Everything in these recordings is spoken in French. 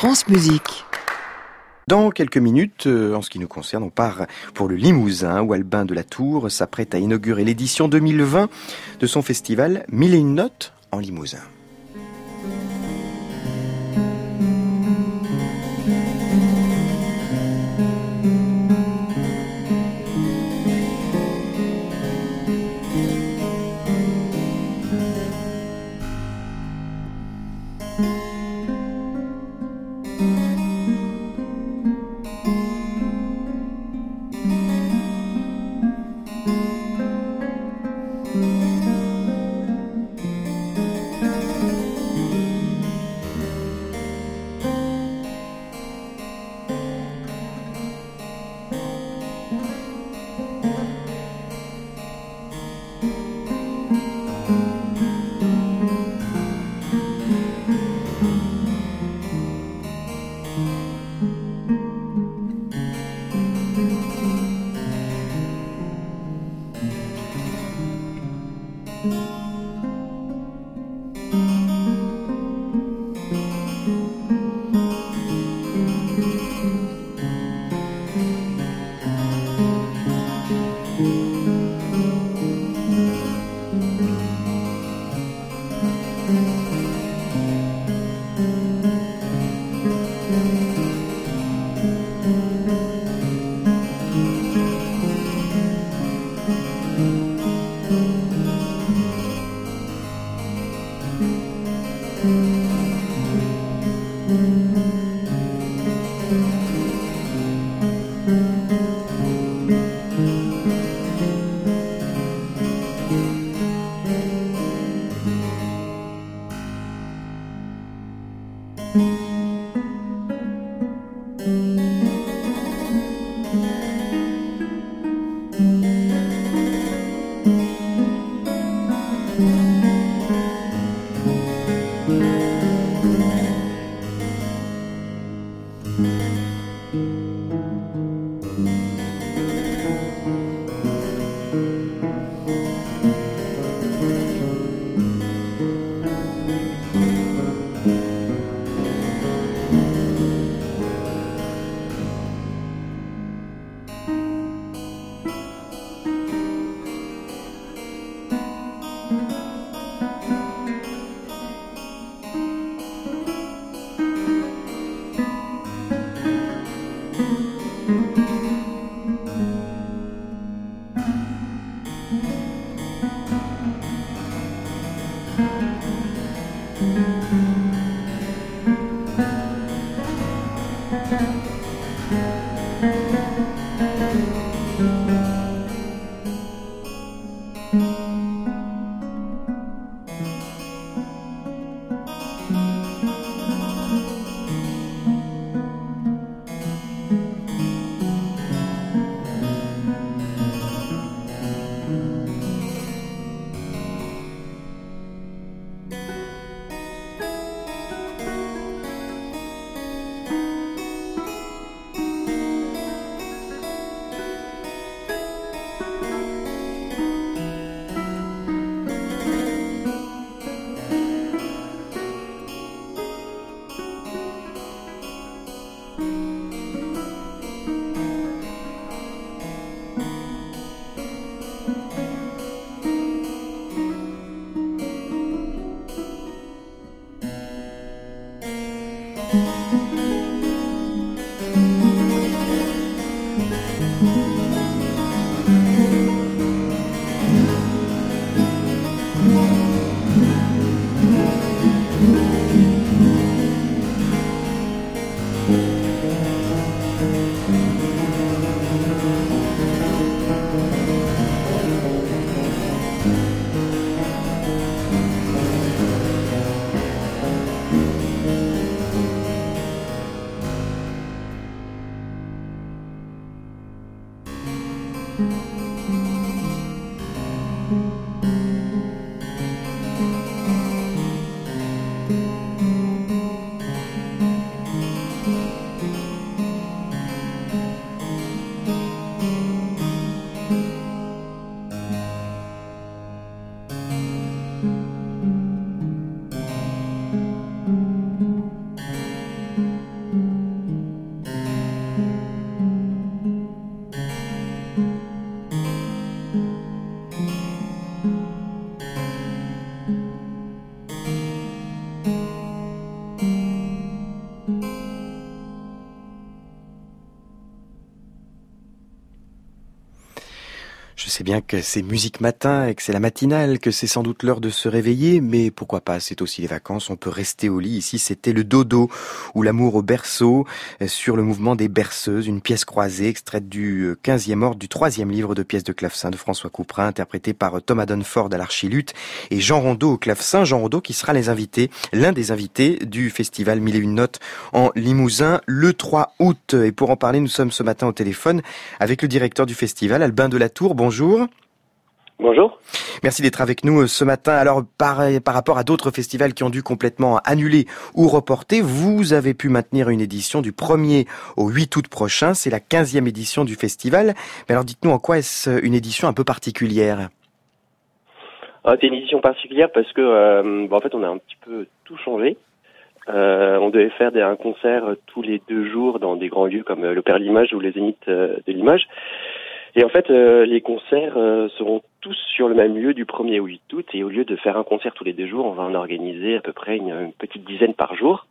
France Musique. Dans quelques minutes, en ce qui nous concerne, on part pour le Limousin, où Albin de la Tour s'apprête à inaugurer l'édition 2020 de son festival 1001 notes en Limousin. sais bien que c'est musique matin et que c'est la matinale, que c'est sans doute l'heure de se réveiller, mais pourquoi pas, c'est aussi les vacances, on peut rester au lit. Ici, c'était le dodo ou l'amour au berceau sur le mouvement des berceuses, une pièce croisée extraite du 15e ordre du 3e livre de pièces de clavecin de François Couperin, interprété par Thomas Dunford à l'archiluth et Jean Rondeau au clavecin. Jean Rondeau qui sera l'un des invités du festival 1001 notes en Limousin le 3 août. Et pour en parler, nous sommes ce matin au téléphone avec le directeur du festival, Albin Delatour. Bonjour. Bonjour. Merci d'être avec nous ce matin. Alors, par rapport à d'autres festivals qui ont dû complètement annuler ou reporter, vous avez pu maintenir une édition du 1er au 8 août prochain. C'est la 15e édition du festival. Mais alors, dites-nous en quoi est-ce une édition un peu particulière ? C'est une édition particulière parce que, en fait, on a un petit peu tout changé. On devait faire un concert tous les 2 jours dans des grands lieux comme l'Opéra de Limoges ou les Zénith de Limoges. Et en fait, les concerts seront tous sur le même lieu du 1er au 8 août. Et au lieu de faire un concert tous les 2 jours, on va en organiser à peu près une petite dizaine par jour.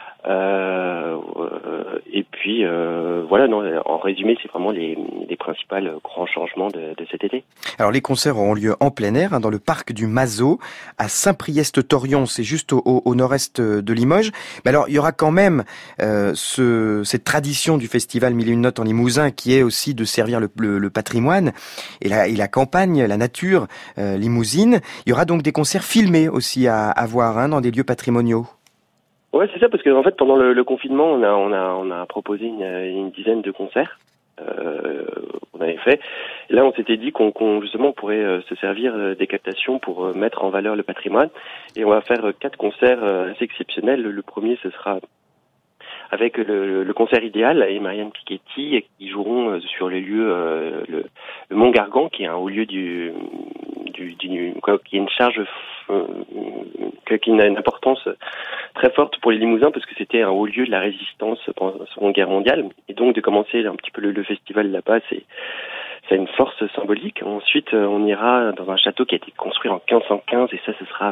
Et puis, voilà, non, en résumé, c'est vraiment les principaux grands changements de cet été. Alors, les concerts auront lieu en plein air, dans le parc du Mazo, à Saint-Priest-Torion, c'est juste au nord-est de Limoges. Mais alors, il y aura quand même cette tradition du festival 1001 notes en Limousin, qui est aussi de servir le patrimoine et la campagne, la nature limousine. Il y aura donc des concerts filmés aussi à voir dans des lieux patrimoniaux. Ouais, c'est ça, parce que en fait, pendant le confinement, on a proposé une dizaine de concerts. On avait fait. Et là, on s'était dit qu'on justement pourrait se servir des captations pour mettre en valeur le patrimoine. Et on va faire 4 concerts assez exceptionnels. Le premier, ce sera avec le concert idéal et Marianne Piketty qui joueront sur les lieux le Mont Gargan, qui est un haut lieu qui est une charge qui a une importance très forte pour les Limousins parce que c'était un haut lieu de la résistance pendant la Seconde Guerre mondiale, et donc de commencer un petit peu le festival là-bas, ça a une force symbolique. Ensuite, on ira dans un château qui a été construit en 1515, et ça, ce sera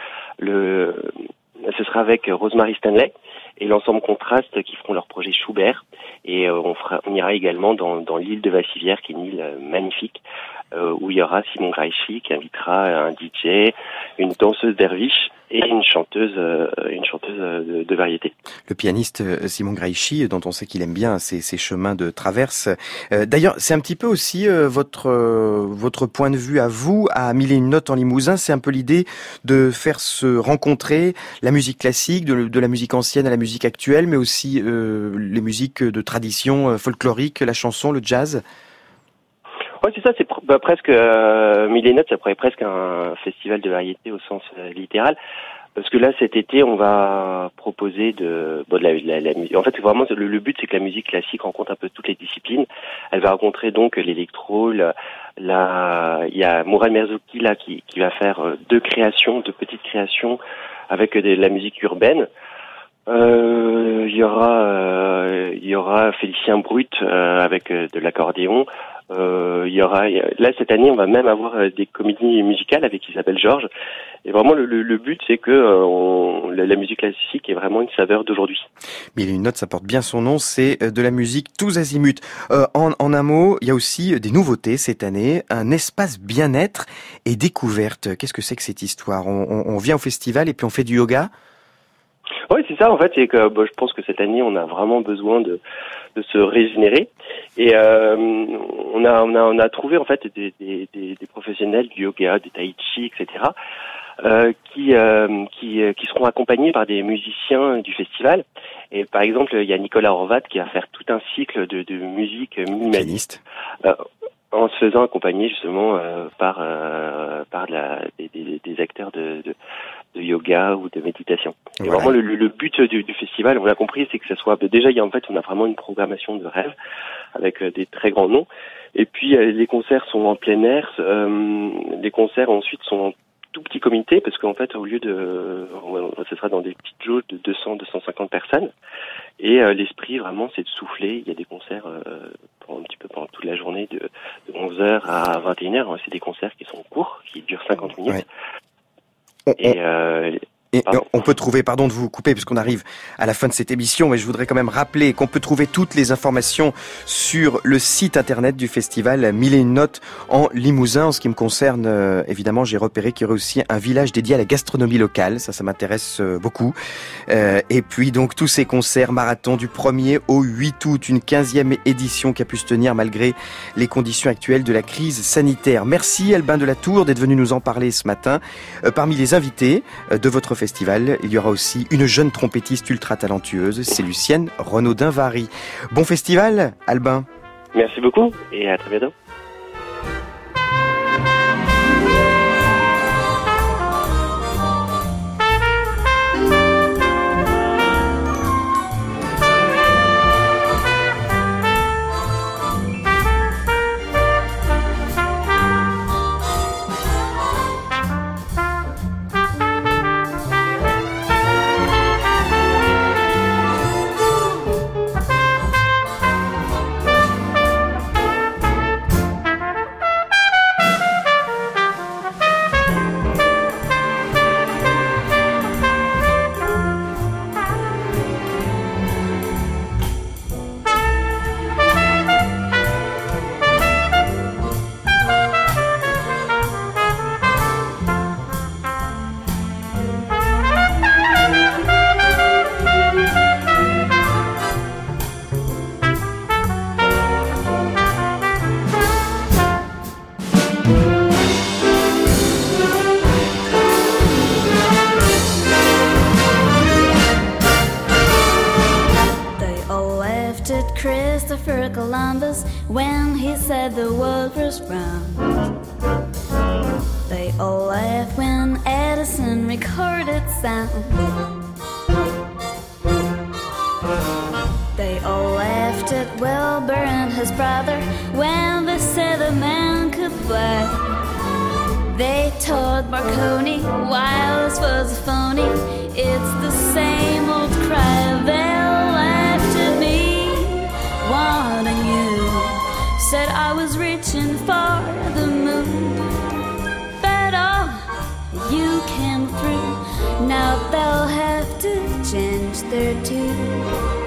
avec Rosemary Stanley et l'ensemble Contraste qui feront leur projet Schubert. Et on ira également dans l'île de Vassivière, qui est une île magnifique, où il y aura Simon Graichy qui invitera un DJ, une danseuse derviche et une chanteuse de variété. Le pianiste Simon Graichy, dont on sait qu'il aime bien ces chemins de traverse. D'ailleurs, c'est un petit peu aussi votre point de vue à vous, à 1001 notes en Limousin. C'est un peu l'idée de faire se rencontrer la musique classique, de la musique ancienne à la musique actuelle, mais aussi les musiques de tradition folklorique, la chanson, le jazz. Ouais, c'est ça, c'est presque 1001 notes, ça pourrait être presque un festival de variété au sens littéral. Parce que là, cet été, on va proposer de la musique. En fait, vraiment, le but, c'est que la musique classique rencontre un peu toutes les disciplines. Elle va rencontrer donc l'électro, il y a Mourad Merzouki là qui va faire 2 petites créations avec de la musique urbaine. Il y aura Félicien Brut avec de l'accordéon. Là cette année, on va même avoir des comédies musicales avec Isabelle Georges. Et vraiment, le but, c'est que la musique classique est vraiment une saveur d'aujourd'hui. 1001 notes, ça porte bien son nom, c'est de la musique tous azimuts. En un mot, il y a aussi des nouveautés cette année, un espace bien-être et découverte. Qu'est-ce que c'est que cette histoire ? On vient au festival et puis on fait du yoga ? Oui, c'est ça. En fait, c'est que je pense que cette année, on a vraiment besoin de se régénérer. Et on a trouvé en fait des professionnels du yoga, du tai chi, etc. Qui seront accompagnés par des musiciens du festival. Et par exemple, il y a Nicolas Horvat qui va faire tout un cycle de musique minimaliste. En se faisant accompagner justement par des acteurs de yoga ou de méditation. Et voilà. Vraiment le but du festival, on l'a compris, c'est que ça soit déjà on a vraiment une programmation de rêve avec des très grands noms. Et puis les concerts sont en plein air. Les concerts ensuite sont en tout petit comité parce qu'en fait ce sera dans des petites jauges de 200-250 personnes. Et l'esprit vraiment, c'est de souffler. Il y a des concerts pendant toute la journée de 11h à 21h. C'est des concerts qui sont courts, qui durent 50 minutes. Ouais. Et on peut trouver, pardon de vous couper puisqu'on arrive à la fin de cette émission, mais je voudrais quand même rappeler qu'on peut trouver toutes les informations sur le site internet du festival 1001 Notes en Limousin. En ce qui me concerne, évidemment, j'ai repéré qu'il y aurait aussi un village dédié à la gastronomie locale. Ça m'intéresse beaucoup. Et puis donc tous ces concerts marathon du 1er au 8 août, une 15e édition qui a pu se tenir malgré les conditions actuelles de la crise sanitaire. Merci Albin Delatour d'être venu nous en parler ce matin. Parmi les invités de votre festival, il y aura aussi une jeune trompettiste ultra talentueuse, c'est Lucienne Renaudin-Vary. Bon festival, Albin. Merci beaucoup et à très bientôt. Christopher Columbus when he said the world was round. They all laughed when Edison recorded sound. They all laughed at Wilbur and his brother when they said a man could fly. They told Marconi Wireless was a phony. It's the same old cry. They laughed at me, wanting you. Said I was reaching for the moon, but all you came through. Now they'll have to change their tune.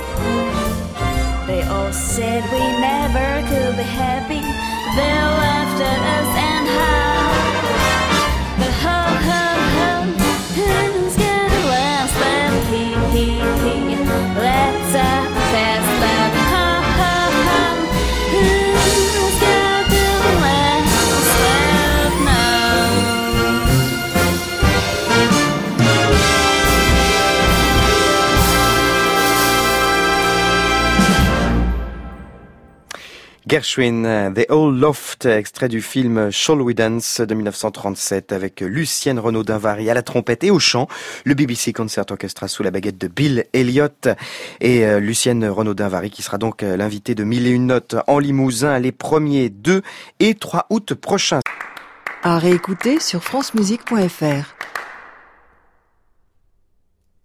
They all said we never could be happy. They laughed at us and how. But ho ho ho, who's gonna last? But he, let's pass that. Ho ho ho, who's gonna last? But no. Gershwin, The Old Loft, extrait du film Shall We Dance de 1937 avec Lucienne Renaudin-Vary à la trompette et au chant, le BBC Concert Orchestra sous la baguette de Bill Elliott et Lucienne Renaudin-Vary qui sera donc l'invitée de 1001 Notes en Limousin les 1er, 2 et 3 août prochains. À réécouter sur francemusique.fr.